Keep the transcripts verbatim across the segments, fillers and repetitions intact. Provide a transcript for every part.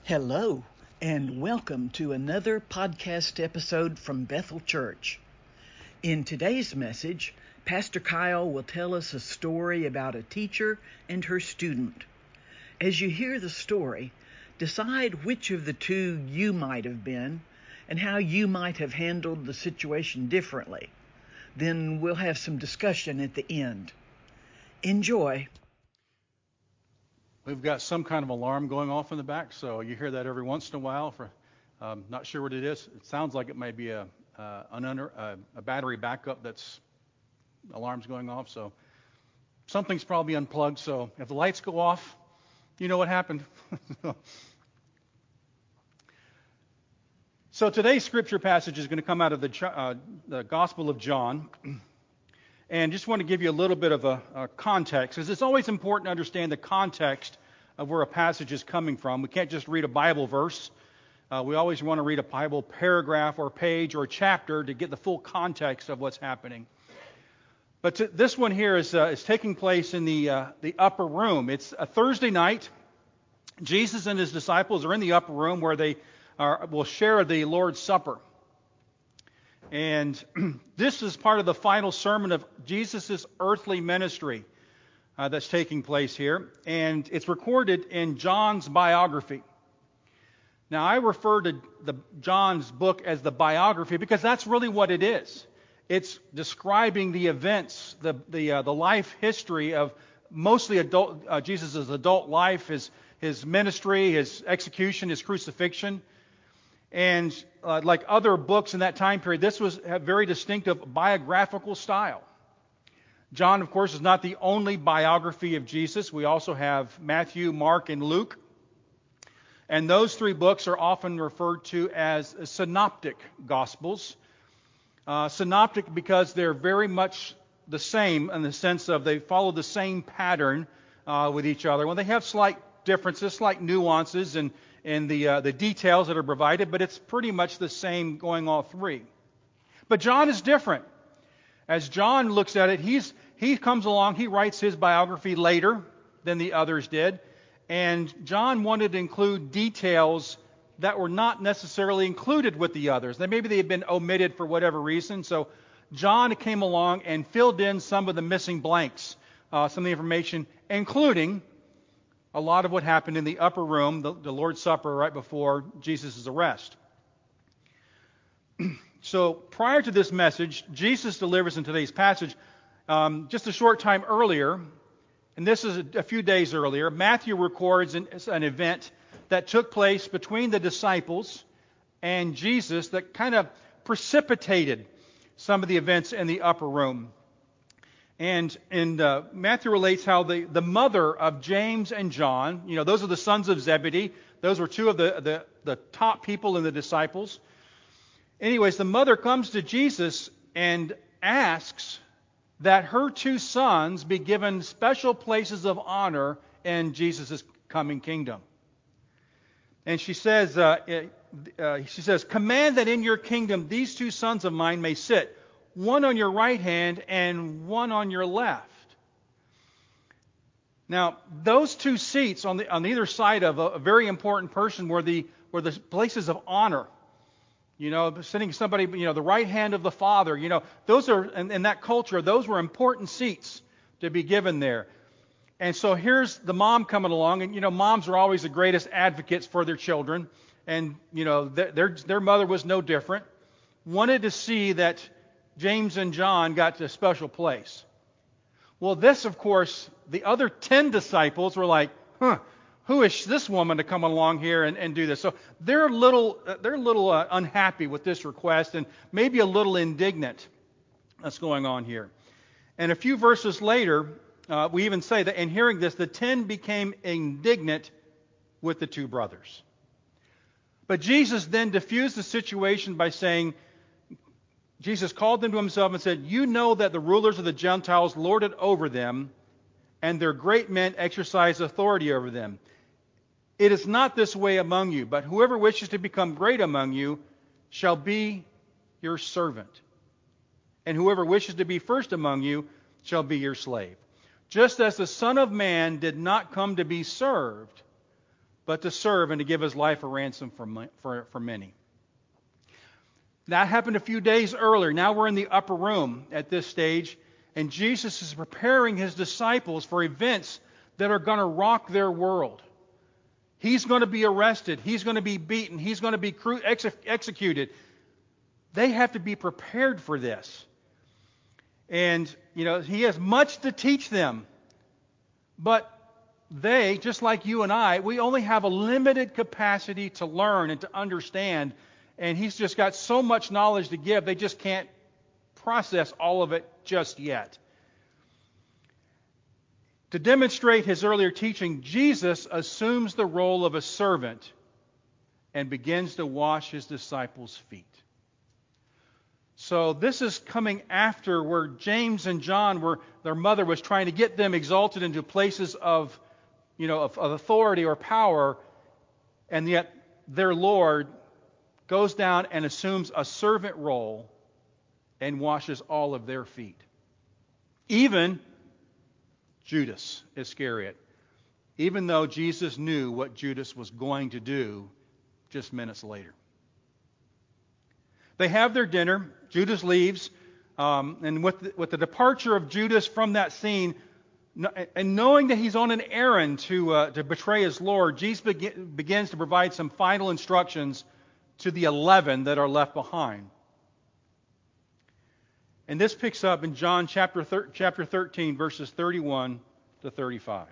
Hello, and welcome to another podcast episode from Bethel Church. In today's message, Pastor Kyle will tell us a story about a teacher and her student. As you hear the story, decide which of the two you might have been and how you might have handled the situation differently. Then we'll have some discussion at the end. Enjoy. We've got some kind of alarm going off in the back, so you hear that every once in a while. For um, not sure what it is. It sounds like it may be a uh, an under, uh, a battery backup that's alarms going off. So something's probably unplugged. So if the lights go off, you know what happened. So today's scripture passage is going to come out of the uh, the Gospel of John. And just want to give you a little bit of a, a context, because it's always important to understand the context of where a passage is coming from. We can't just read a Bible verse. Uh, we always want to read a Bible paragraph or page or chapter to get the full context of what's happening. But to, this one here is uh, is taking place in the uh, the upper room. It's a Thursday night. Jesus and his disciples are in the upper room where they are, will share the Lord's Supper. And this is part of the final sermon of Jesus' earthly ministry uh, that's taking place here. And it's recorded in John's biography. Now, I refer to the John's book as the biography because that's really what it is. It's describing the events, the the uh, the life history of mostly adult uh, Jesus' adult life, his his ministry, his execution, his crucifixion. And uh, like other books in that time period, this was a very distinctive biographical style. John, of course, is not the only biography of Jesus. We also have Matthew, Mark, and Luke. And those three books are often referred to as synoptic gospels. Uh, synoptic because they're very much the same in the sense of they follow the same pattern uh, with each other. Well, they have slight differences, slight nuances, and in the uh, the details that are provided, but it's pretty much the same going all three. But John is different. As John looks at it, he's he comes along, he writes his biography later than the others did, and John wanted to include details that were not necessarily included with the others. That maybe they had been omitted for whatever reason. So John came along and filled in some of the missing blanks, uh, some of the information, including a lot of what happened in the upper room, the, the Lord's Supper, right before Jesus' arrest. So prior to this message, Jesus delivers in today's passage, um, just a short time earlier, and this is a, a few days earlier, Matthew records an, an event that took place between the disciples and Jesus that kind of precipitated some of the events in the upper room. And and uh, Matthew relates how the, the mother of James and John, you know, those are the sons of Zebedee. Those were two of the, the, the top people in the disciples. Anyways, the mother comes to Jesus and asks that her two sons be given special places of honor in Jesus' coming kingdom. And she says, uh, uh, she says, command that in your kingdom these two sons of mine may sit, one on your right hand and one on your left. Now, those two seats on the on either side of a, a very important person were the were the places of honor. You know, sitting somebody, you know, the right hand of the Father. You know, those are in, in that culture, those were important seats to be given there. And so here's the mom coming along, and you know, moms are always the greatest advocates for their children, and you know, their their, their mother was no different. Wanted to see that James and John got to a special place. Well, this, of course, the other ten disciples were like, huh, who is this woman to come along here and, and do this? So they're a little, they're a little uh, unhappy with this request and maybe a little indignant that's going on here. And a few verses later, uh, we even say that in hearing this, the ten became indignant with the two brothers. But Jesus then diffused the situation by saying, Jesus called them to himself and said, you know that the rulers of the Gentiles lord it over them, and their great men exercise authority over them. It is not this way among you, but whoever wishes to become great among you shall be your servant. And whoever wishes to be first among you shall be your slave. Just as the Son of Man did not come to be served, but to serve and to give his life a ransom for, for, for many. That happened a few days earlier. Now we're in the upper room at this stage, and Jesus is preparing his disciples for events that are going to rock their world. He's going to be arrested. He's going to be beaten. He's going to be cru- ex- executed. They have to be prepared for this. And, you know, he has much to teach them. But they, just like you and I, we only have a limited capacity to learn and to understand. And he's just got so much knowledge to give, they just can't process all of it just yet. To demonstrate his earlier teaching, Jesus assumes the role of a servant and begins to wash his disciples' feet. So this is coming after where James and John were, their mother was trying to get them exalted into places of, you know, of, of authority or power, and yet their Lord goes down and assumes a servant role and washes all of their feet. Even Judas Iscariot, even though Jesus knew what Judas was going to do just minutes later. They have their dinner. Judas leaves. Um, and with the, with the departure of Judas from that scene, and knowing that he's on an errand to, uh, to betray his Lord, Jesus begin, begins to provide some final instructions to the eleven that are left behind. And this picks up in John chapter thir- chapter thirteen, verses thirty-one to thirty-five.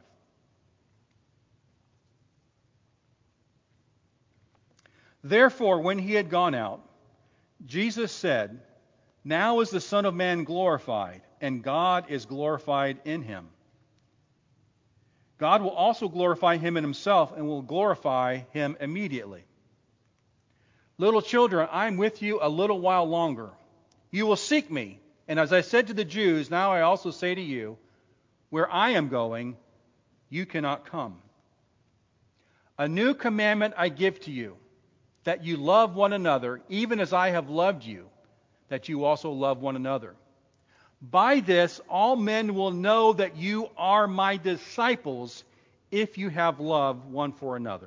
Therefore, when he had gone out, Jesus said, "Now is the Son of Man glorified, and God is glorified in him. God will also glorify him in himself, and will glorify him immediately. Little children, I am with you a little while longer. You will seek me. And as I said to the Jews, now I also say to you, where I am going, you cannot come. A new commandment I give to you, that you love one another, even as I have loved you, that you also love one another. By this, all men will know that you are my disciples, if you have love one for another."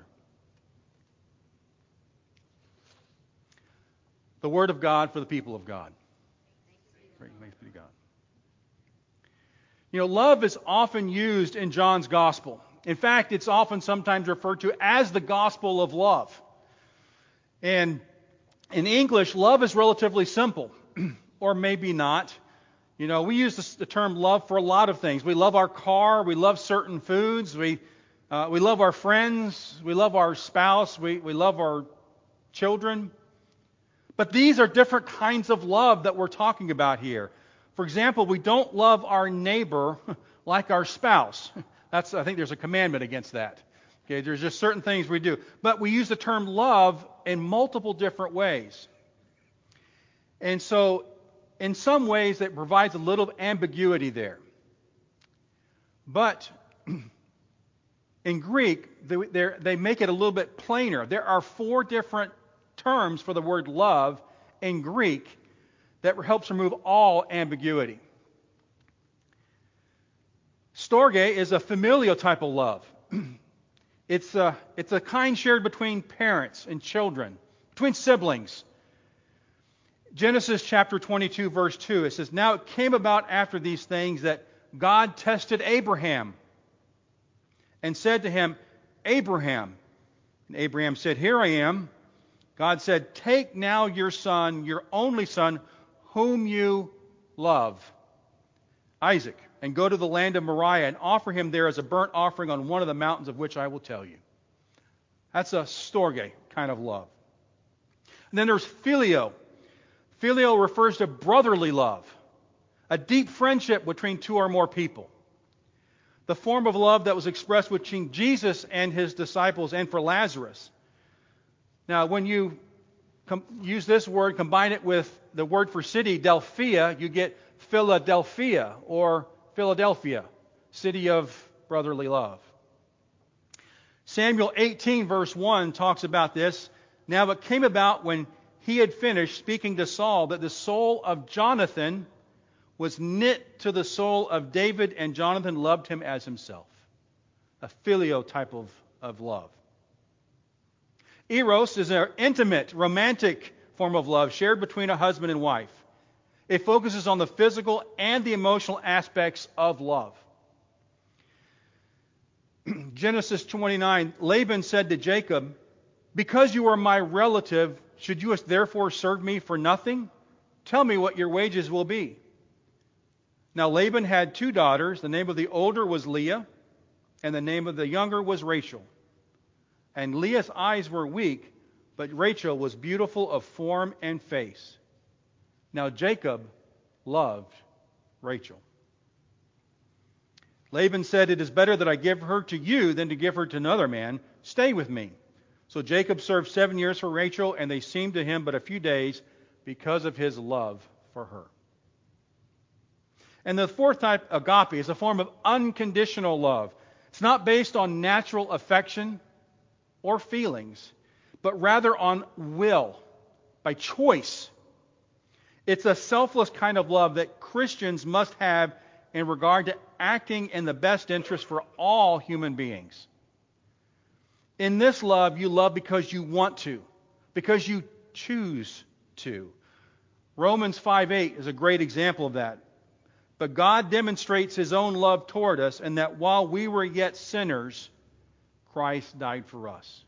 The word of God for the people of God. Thanks be to God. You know, love is often used in John's gospel. In fact, it's often sometimes referred to as the gospel of love. And in English, love is relatively simple, or maybe not. You know, we use this, the term love for a lot of things. We love our car. We love certain foods. We uh, we love our friends. We love our spouse. We, we love our children. But these are different kinds of love that we're talking about here. For example, we don't love our neighbor like our spouse. That's, I think there's a commandment against that. Okay, there's just certain things we do. But we use the term love in multiple different ways. And so, in some ways, it provides a little ambiguity there. But in Greek, they, they make it a little bit plainer. There are four different terms for the word love in Greek that helps remove all ambiguity. Storge is a familial type of love. It's a, it's a kind shared between parents and children, between siblings. Genesis chapter twenty-two, verse two, it says, "Now it came about after these things that God tested Abraham and said to him, 'Abraham.' And Abraham said, 'Here I am.' God said, 'Take now your son, your only son, whom you love, Isaac, and go to the land of Moriah and offer him there as a burnt offering on one of the mountains of which I will tell you.'" That's a storge kind of love. And then there's phileo. Phileo refers to brotherly love, a deep friendship between two or more people. The form of love that was expressed between Jesus and his disciples and for Lazarus. Now, when you com- use this word, combine it with the word for city, Delphia, you get Philadelphia or Philadelphia, city of brotherly love. Samuel eighteen, verse one, talks about this. "Now it came about when he had finished speaking to Saul that the soul of Jonathan was knit to the soul of David, and Jonathan loved him as himself." A filial type of, of love. Eros is an intimate, romantic form of love shared between a husband and wife. It focuses on the physical and the emotional aspects of love. Genesis twenty-nine, Laban said to Jacob, "Because you are my relative, should you therefore serve me for nothing? Tell me what your wages will be." Now Laban had two daughters. The name of the older was Leah, and the name of the younger was Rachel. And Leah's eyes were weak, but Rachel was beautiful of form and face. Now Jacob loved Rachel. Laban said, "It is better that I give her to you than to give her to another man. Stay with me." So Jacob served seven years for Rachel, and they seemed to him but a few days because of his love for her. And the fourth type, agape, is a form of unconditional love. It's not based on natural affection or feelings, but rather on will, by choice. It's a selfless kind of love that Christians must have in regard to acting in the best interest for all human beings. In this love, you love because you want to, because you choose to. Romans five eight is a great example of that. But God demonstrates His own love toward us, in that while we were yet sinners, Christ died for us.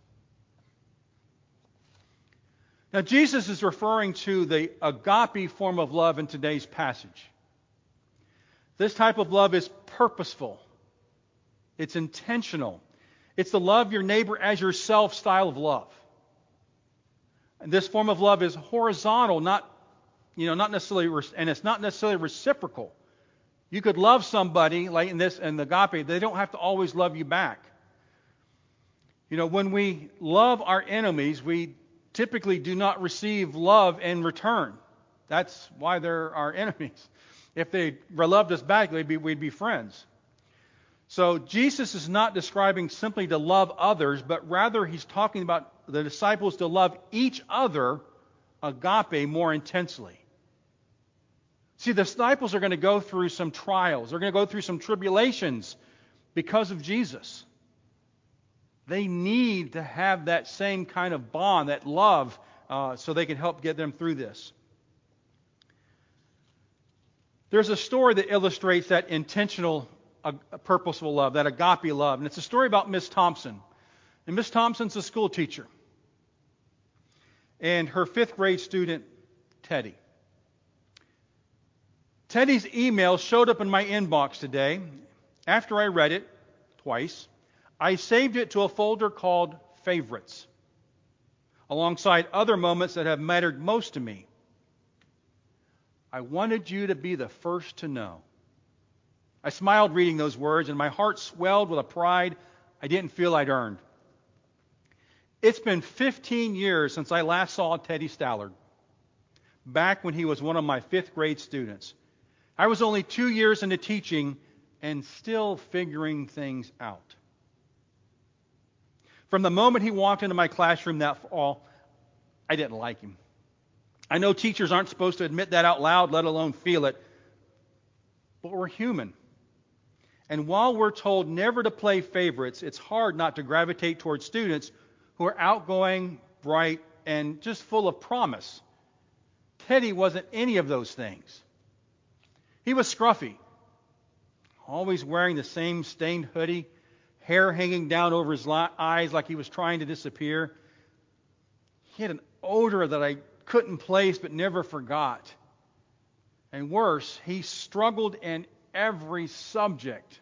Now, Jesus is referring to the agape form of love in today's passage. This type of love is purposeful. It's intentional. It's the love your neighbor as yourself style of love. And this form of love is horizontal, not, you know, not necessarily, and it's not necessarily reciprocal. You could love somebody like in this, in the agape, they don't have to always love you back. You know, when we love our enemies, we typically do not receive love in return. That's why they're our enemies. If they loved us back, we'd be, we'd be friends. So Jesus is not describing simply to love others, but rather He's talking about the disciples to love each other, agape, more intensely. See, the disciples are going to go through some trials. They're going to go through some tribulations because of Jesus. They need to have that same kind of bond, that love, uh, so they can help get them through this. There's a story that illustrates that intentional, uh, purposeful love, that agape love. And it's a story about Miss Thompson. And Miss Thompson's a school teacher. And her fifth grade student, Teddy. Teddy's email showed up in my inbox today. After I read it twice, I saved it to a folder called Favorites, alongside other moments that have mattered most to me. I wanted you to be the first to know. I smiled reading those words, and my heart swelled with a pride I didn't feel I'd earned. It's been fifteen years since I last saw Teddy Stallard, back when he was one of my fifth grade students. I was only two years into teaching and still figuring things out. From the moment he walked into my classroom that fall, I didn't like him. I know teachers aren't supposed to admit that out loud, let alone feel it, but we're human. And while we're told never to play favorites, it's hard not to gravitate towards students who are outgoing, bright, and just full of promise. Teddy wasn't any of those things. He was scruffy, always wearing the same stained hoodie, hair hanging down over his eyes like he was trying to disappear. He had an odor that I couldn't place but never forgot. And worse, he struggled in every subject.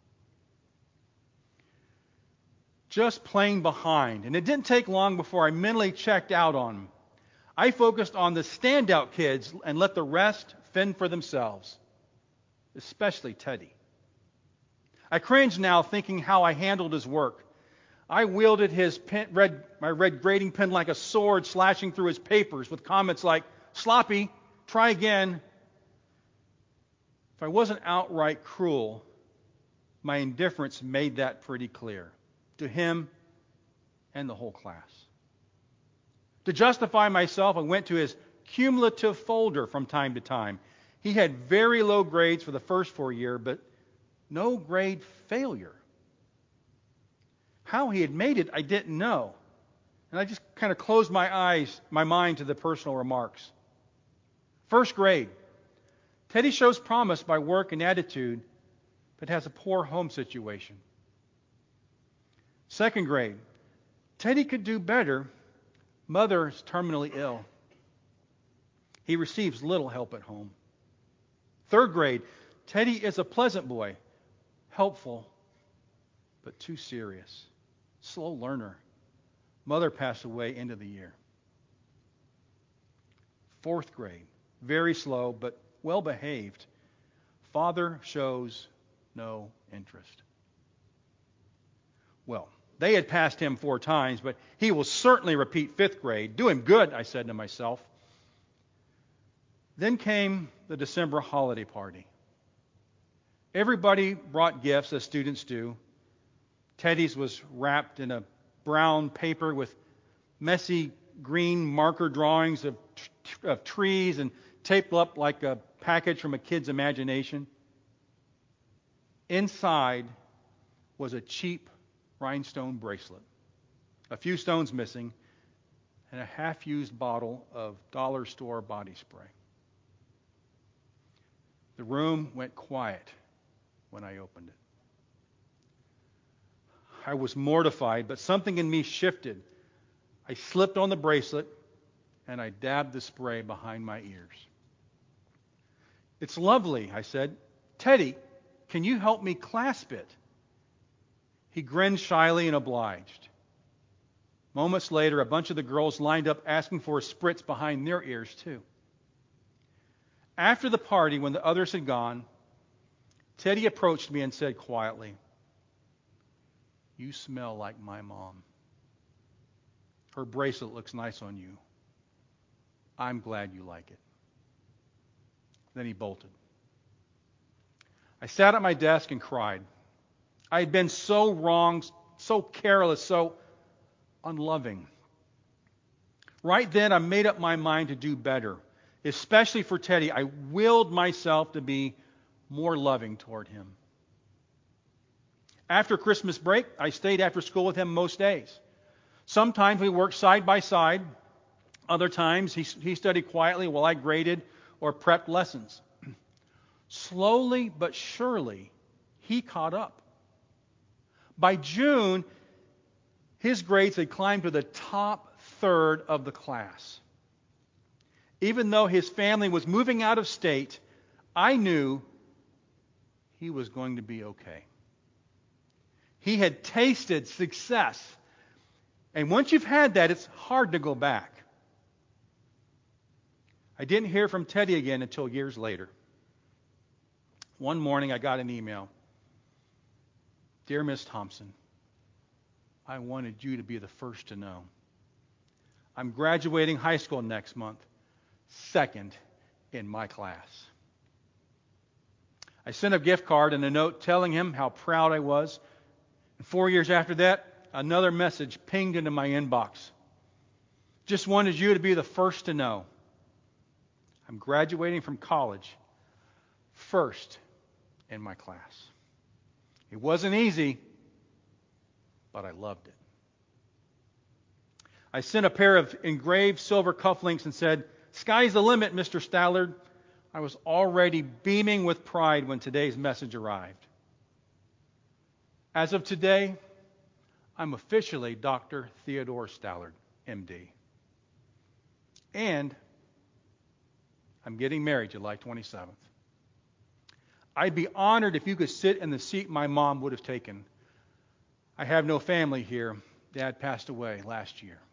Just playing behind. And it didn't take long before I mentally checked out on him. I focused on the standout kids and let the rest fend for themselves, especially Teddy. I cringe now thinking how I handled his work. I wielded his pen, red, my red grading pen like a sword, slashing through his papers with comments like, "Sloppy, try again." If I wasn't outright cruel, my indifference made that pretty clear to him and the whole class. To justify myself, I went to his cumulative folder from time to time. He had very low grades for the first four years, but no grade failure. How he had made it, I didn't know. And I just kind of closed my eyes, my mind to the personal remarks. First grade. Teddy shows promise by work and attitude, but has a poor home situation. Second grade. Teddy could do better. Mother is terminally ill. He receives little help at home. Third grade. Teddy is a pleasant boy, helpful, but too serious. Slow learner. Mother passed away end of the year. Fourth grade. Very slow, but well behaved. Father shows no interest. Well, they had passed him four times, but he will certainly repeat fifth grade. Do him good, I said to myself. Then came the December holiday party. Everybody brought gifts, as students do. Teddy's was wrapped in a brown paper with messy green marker drawings of, t- of trees and taped up like a package from a kid's imagination. Inside was a cheap rhinestone bracelet, a few stones missing, and a half-used bottle of dollar store body spray. The room went quiet when I opened it. I was mortified, but something in me shifted. I slipped on the bracelet, and I dabbed the spray behind my ears. It's lovely, I said. Teddy, can you help me clasp it? He grinned shyly and obliged. Moments later, a bunch of the girls lined up asking for a spritz behind their ears, too. After the party, when the others had gone, Teddy approached me and said quietly, "You smell like my mom. Her bracelet looks nice on you. I'm glad you like it." Then he bolted. I sat at my desk and cried. I had been so wrong, so careless, so unloving. Right then, I made up my mind to do better. Especially for Teddy, I willed myself to be more loving toward him. After Christmas break, I stayed after school with him most days. Sometimes we worked side by side. Other times he, he studied quietly while I graded or prepped lessons. Slowly but surely, he caught up. By June, his grades had climbed to the top third of the class. Even though his family was moving out of state, I knew he was going to be okay. He had tasted success. And once you've had that, it's hard to go back. I didn't hear from Teddy again until years later. One morning I got an email. "Dear Miss Thompson, I wanted you to be the first to know. I'm graduating high school next month, second in my class." I sent a gift card and a note telling him how proud I was. And four years after that, another message pinged into my inbox. "Just wanted you to be the first to know. I'm graduating from college, first in my class." It wasn't easy, but I loved it. I sent a pair of engraved silver cufflinks and said, "Sky's the limit, Mister Stallard." I was already beaming with pride when today's message arrived. As of today, I'm officially Doctor Theodore Stallard, M D. And I'm getting married July twenty-seventh. I'd be honored if you could sit in the seat my mom would have taken. I have no family here. Dad passed away last year.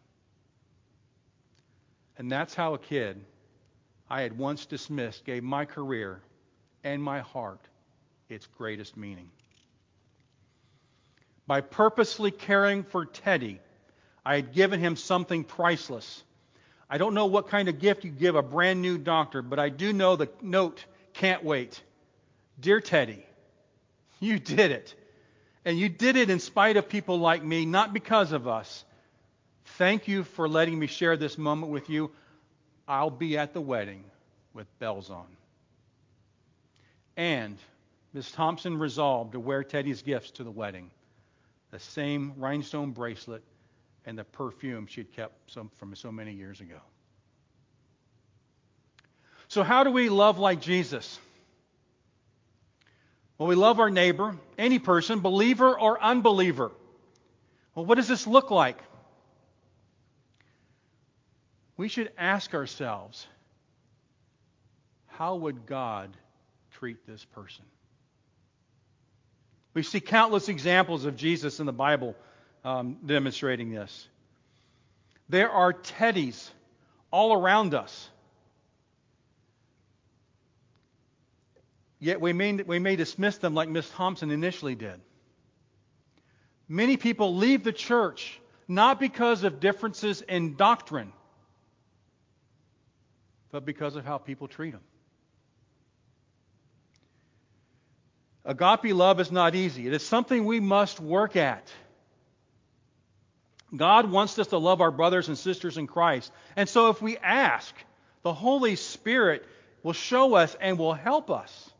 And that's how a kid I had once dismissed gave my career and my heart its greatest meaning. By purposely caring for Teddy, I had given him something priceless. I don't know what kind of gift you give a brand new doctor, but I do know the note can't wait. "Dear Teddy, you did it. And you did it in spite of people like me, not because of us. Thank you for letting me share this moment with you. I'll be at the wedding with bells on." And Miss Thompson resolved to wear Teddy's gifts to the wedding. The same rhinestone bracelet and the perfume she had kept some, from so many years ago. So how do we love like Jesus? Well, we love our neighbor, any person, believer or unbeliever. Well, what does this look like? We should ask ourselves, how would God treat this person? We see countless examples of Jesus in the Bible um, demonstrating this. There are teddies all around us. Yet we may, we may dismiss them like Miss Thompson initially did. Many people leave the church not because of differences in doctrine, but because of how people treat them. Agape love is not easy. It is something we must work at. God wants us to love our brothers and sisters in Christ. And so if we ask, the Holy Spirit will show us and will help us.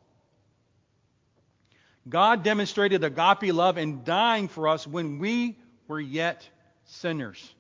God demonstrated agape love in dying for us when we were yet sinners.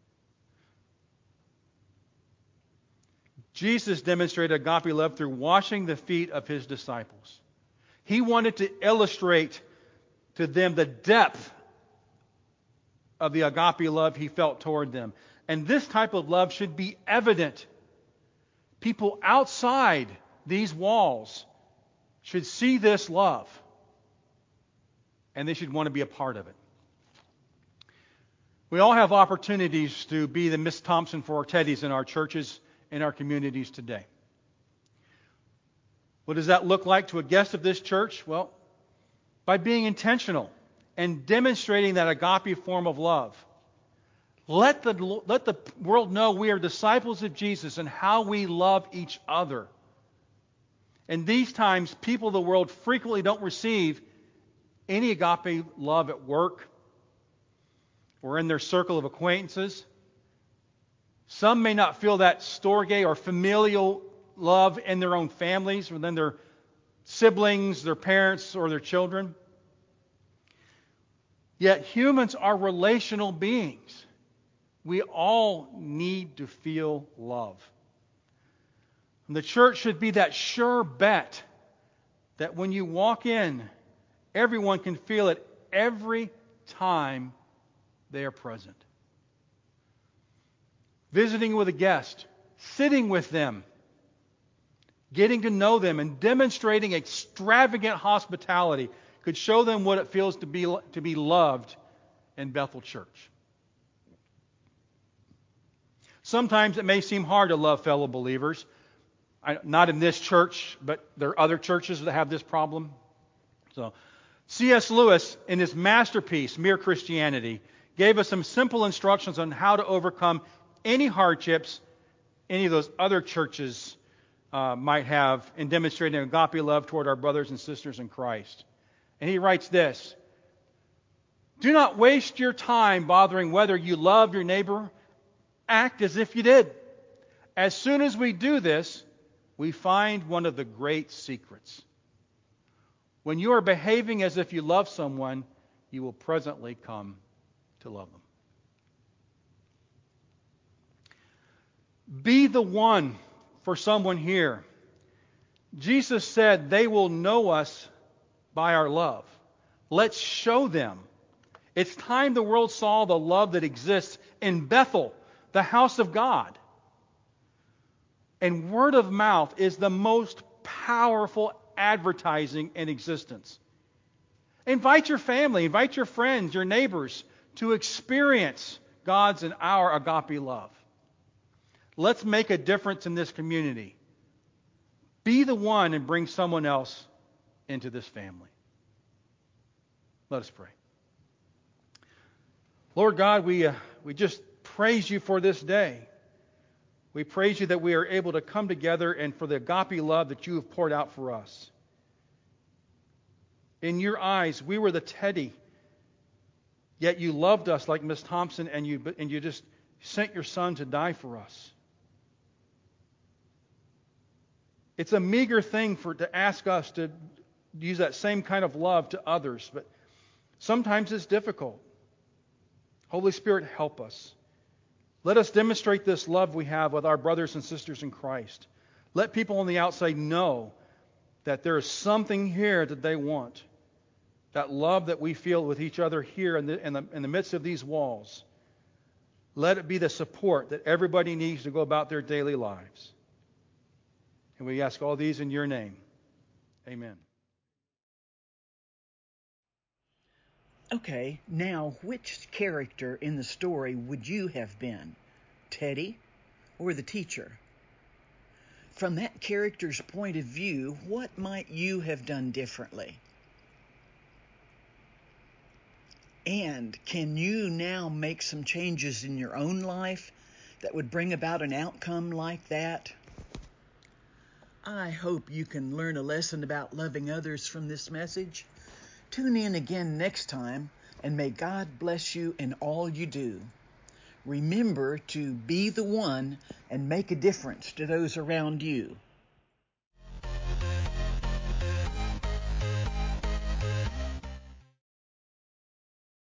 Jesus demonstrated agape love through washing the feet of his disciples. He wanted to illustrate to them the depth of the agape love he felt toward them. And this type of love should be evident. People outside these walls should see this love, and they should want to be a part of it. We all have opportunities to be the Miss Thompson for our teddies in our churches, in our communities today. What does that look like to a guest of this church? Well, by being intentional and demonstrating that agape form of love. Let the, let the world know we are disciples of Jesus and how we love each other. In these times, people of the world frequently don't receive any agape love at work or in their circle of acquaintances. Some may not feel that storge or familial love in their own families, within their siblings, their parents, or their children. Yet humans are relational beings. We all need to feel love. And the church should be that sure bet that when you walk in, everyone can feel it every time they are present. Visiting with a guest, sitting with them, getting to know them, and demonstrating extravagant hospitality could show them what it feels to be to be loved in Bethel Church. Sometimes it may seem hard to love fellow believers. I, not in this church, but there are other churches that have this problem. So, C S Lewis, in his masterpiece, Mere Christianity, gave us some simple instructions on how to overcome any hardships any of those other churches uh, might have in demonstrating agape love toward our brothers and sisters in Christ. And he writes this: do not waste your time bothering whether you love your neighbor. Act as if you did. As soon as we do this, we find one of the great secrets. When you are behaving as if you love someone, you will presently come to love them. Be the one for someone here. Jesus said they will know us by our love. Let's show them. It's time the world saw the love that exists in Bethel, the house of God. And word of mouth is the most powerful advertising in existence. Invite your family, invite your friends, your neighbors to experience God's and our agape love. Let's make a difference in this community. Be the one and bring someone else into this family. Let us pray. Lord God, we, uh, we just praise you for this day. We praise you that we are able to come together and for the agape love that you have poured out for us. In your eyes, we were the teddy, yet you loved us like Miss Thompson, and you, and you just sent your son to die for us. It's a meager thing for to ask us to use that same kind of love to others, but sometimes it's difficult. Holy Spirit, help us. Let us demonstrate this love we have with our brothers and sisters in Christ. Let people on the outside know that there is something here that they want. That love that we feel with each other here in the, in the, in the midst of these walls. Let it be the support that everybody needs to go about their daily lives. And we ask all these in your name. Amen. Okay, now which character in the story would you have been? Teddy or the teacher? From that character's point of view, what might you have done differently? And can you now make some changes in your own life that would bring about an outcome like that? I hope you can learn a lesson about loving others from this message. Tune in again next time, and may God bless you in all you do. Remember to be the one and make a difference to those around you.